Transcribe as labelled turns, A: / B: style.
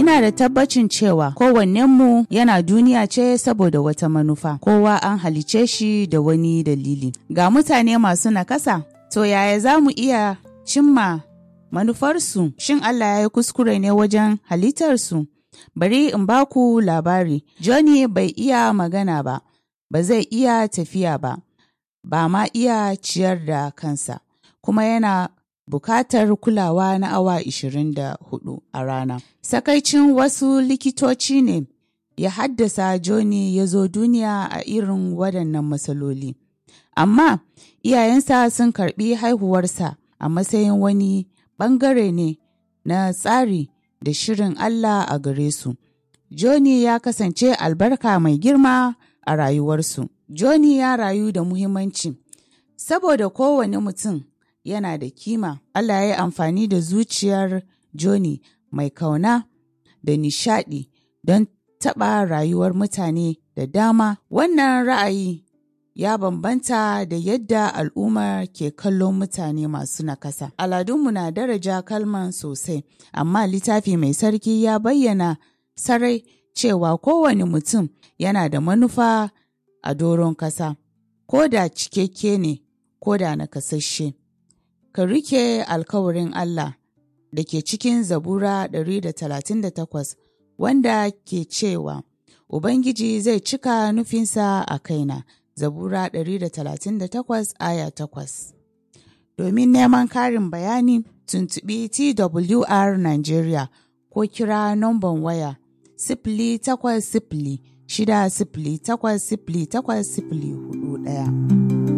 A: Muna da tabbacin cewa kowannenmu yana duniya ce saboda wata manufa, kowa an halice shi da wani dalili. Ga mutane masu nakasa, to yaya za mu iya cimma manufarsu? Shin Allah ya yi kuskure ne wajen halittarsu? Bari in ba ku labari. Johnny bai iya magana ba, ba zai iya tafiya ba, ba ma iya ciyar da kansa, kuma yana bukatar kulawa na awa 24 a rana. Sakaicin wasu likitoci ne ya haddasa Johnny ya zo duniya a irin waɗannan matsaloli. Amma iyayensa sun karɓi haihuwarsa a matsayin wani ɓangare ne na tsari da shirin Allah a gare su. Johnny ya kasance albarka mai girma a rayuwarsu. Johnny ya rayu da muhimmanci. Saboda kowane mutum yana da kima, Allah ya yi amfani da zuciyar Johnny mai kauna da nishaɗi don taɓa rayuwar mutane da dama. Wannan ra'ayi ya bambanta da yadda al'umma ke kallon mutane masu nakasa. Al'adunmu na daraja kalman sosai, amma littafi mai sarki ya bayyana sarai cewa kowane mutum yana da manufa a doron kasa, ko da cikakke ne ko da nakasasshe. Ka rike alkawarin Allah da ke cikin Zabura 138 wanda ke cewa Ubangiji zai cika nufinsa a kaina. Zabura 138 aya 8. Domin neman karin bayani, tuntuɓi TWR Nigeria ko kira nomban waya 0800 608 0801.